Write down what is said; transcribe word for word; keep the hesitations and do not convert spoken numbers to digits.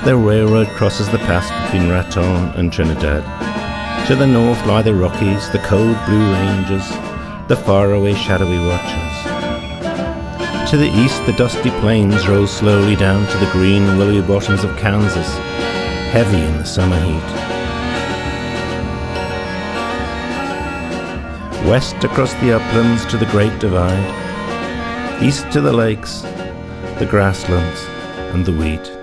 The railroad crosses the pass between Raton and Trinidad. To the north lie the Rockies, the cold blue ranges, the faraway shadowy watches. To the east the dusty plains roll slowly down to the green willowy bottoms of Kansas, heavy in the summer heat. West across the uplands to the Great Divide, east to the lakes, the grasslands and the wheat.